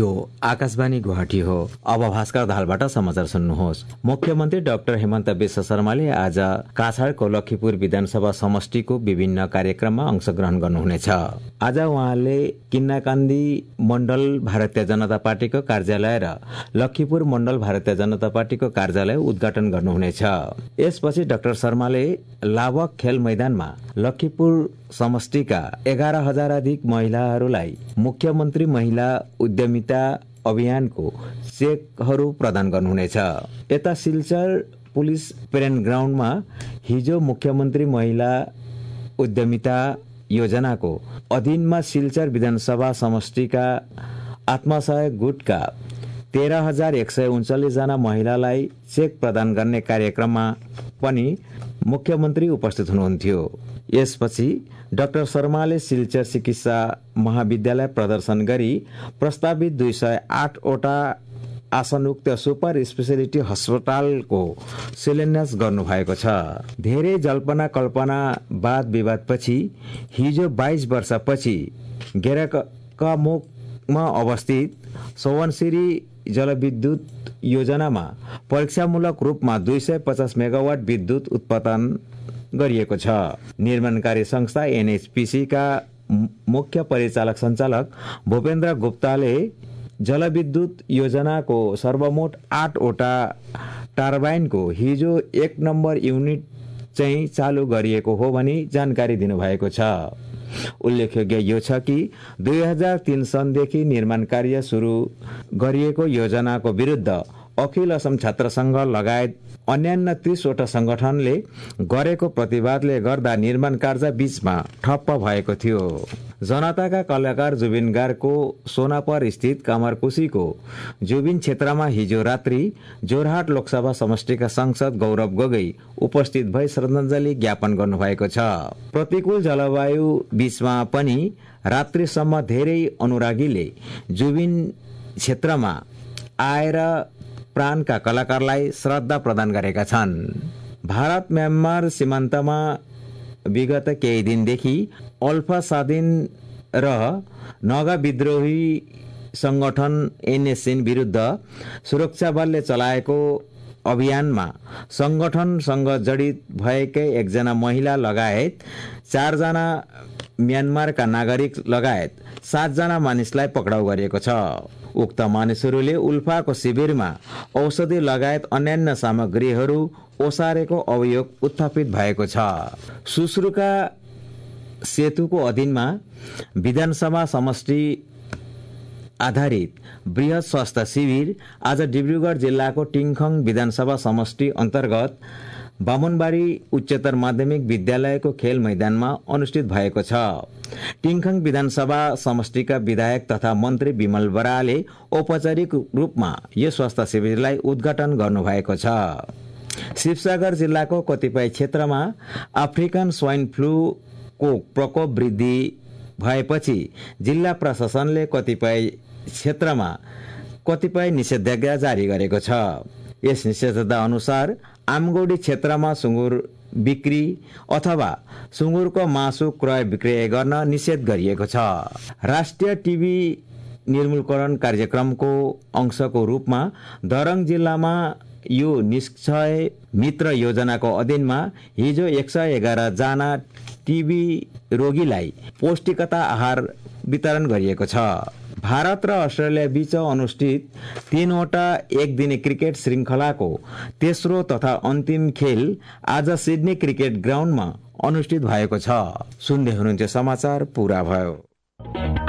यो आकाशवाणी गुवाहाटी हो। अब भास्कर दाहालबाट समाचार सुन्नुहोस्। मुख्यमन्त्री डाक्टर हेमन्त विश्व शर्माले आज काछाडको लक्खीपुर विधानसभा समष्टिको विभिन्न कार्यक्रममा अंशग्रहण गर्नुहुनेछ। आज उहाँले किन्नाकान्दी मण्डल भारतीय जनता पार्टीको कार्यालय र लक्खीपुर मण्डल भारतीय जनता पार्टीको कार्यालय उद्घाटन गर्नुहुनेछ। यसपछि डाक्टर शर्माले लाभक खेल मैदानमा लक्खीपुर समष्टिका 11,000 अधिक महिलाहरूलाई मुख्यमन्त्री महिला उद्यमिता अभियानको चेकहरू प्रदान गर्नुहुनेछ। यता सिलचर पुलिस पेरेड ग्राउन्डमा हिजो मुख्यमन्त्री महिला उद्यमिता योजनाको अधीनमा सिलचर विधानसभा समष्टिका आत्मसहायक गुटका 13,139 जना महिलालाई चेक प्रदान गर्ने कार्यक्रममा पनि मुख्यमन्त्री उपस्थित हुनुहुन्थ्यो। यसपछि डाक्टर शर्माले सिलचर चिकित्सा महाविद्यालय प्रदर्शन गरी प्रस्तावित 208 वटा आसनयुक्त सुपर स्पेशलिटी अस्पतालको शिलान्यास गर्नुभएको छ। धेरै जल्पना कल्पना वाद विवादपछि हिजो 22 वर्षपछि गेराकामुखमा अवस्थित सवनसिरी जलविद्युत योजनामा परीक्षामूलक रूपमा 250 मेगावाट विद्युत उत्पादन गरिएको छ। निर्माणकारी संस्था एनएचपीसी का मुख्य परिचालक सञ्चालक भूपेन्द्र गुप्ताले जलविद्युत योजनाको सर्वमोट 8 वटा टर्बाइनको हिजो 1 नम्बर युनिट चाहिँ चालू गरिएको हो भनी जानकारी दिनुभएको छ। उल्लेखयोग्य यो छ कि 2003 सनदेखि निर्माण कार्य सुरु गरिएको योजनाको विरुद्ध अखिल असम छात्र संघ लगायत अन्यान्य 30 वटा संगठनले गरेको प्रतिवादले गर्दा निर्माण कार्य बीचमा ठप्प भएको थियो। जनताका कलाकार जुबिन गार्गको सोनापर स्थित कमरकुसीको जुबिन क्षेत्रमा हिजो रात्रि जोरहाट लोकसभा समष्टिका सांसद गौरव गोगोई उपस्थित भई श्रद्धाञ्जली ज्ञापन गर्नुभएको छ। प्रतिकूल जलवायु बीचमा पनि रात्रिसम्म धेरै अनुरागीले जुबिन क्षेत्रमा आएर प्राणका कलाकारलाई श्रद्धा प्रदान गरेका छन्। भारत म्यानमार सीमान्तमा विगत केही दिनदेखि अल्फा स्वाधीन र नगा विद्रोही संगठन एनएसएन विरुद्ध सुरक्षा बलले चलाएको अभियानमा संगठनसँग जडित भएकै 1 जना महिला लगायत 4 जना म्यानमारका नागरिक लगायत 7 जना मानिसलाई पक्राउ गरिएको छ। उक्त मानिसहरूले उल्फाको शिविरमा औषधि लगायत अन्यान्य सामग्रीहरू ओसारेको अभियोग उत्थापित भएको छ। सुश्रुका सेतुको अधीनमा विधानसभा समष्टि आधारित बृहत स्वास्थ्य शिविर आज डिब्रुगढ़ जिल्लाको टिङखङ विधानसभा समष्टि अन्तर्गत बामुनबारी उच्चतर माध्यमिक विद्यालयको खेल मैदानमा अनुष्ठित भएको छ। टिङखङ विधानसभा समष्टिका विधायक तथा मन्त्री विमल बराले औपचारिक रूपमा यो स्वास्थ्य शिविरलाई उद्घाटन गर्नुभएको छ। शिवसागर जिल्लाको कतिपय क्षेत्रमा अफ्रिकन स्वाइन फ्लूको प्रकोप वृद्धि भएपछि जिल्ला प्रशासनले कतिपय क्षेत्रमा कतिपय निषेधाज्ञा जारी गरेको छ। यस निषेधाज्ञा अनुसार आमगौडी क्षेत्रमा सुँगुर बिक्री अथवा सुँगुरको मासु क्रय विक्रय गर्न निषेध गरिएको छ। राष्ट्रिय टिबी निर्मूलकरण कार्यक्रमको अंशको रूपमा दरङ जिल्लामा यो निश्चय मित्र योजनाको अधीनमा हिजो 111 जना टिबी रोगीलाई पौष्टिकता आहार वितरण गरिएको छ। भारत र अस्ट्रेलिया बीच अनुष्ठित 3 वटा एक दिने क्रिकेट श्रृंखलाको तेस्रो तथा अन्तिम खेल आज सिडनी क्रिकेट ग्राउन्डमा अनुष्ठित भएको छ। सुन्दै हुनुहुन्छ समाचार पूरा भयो।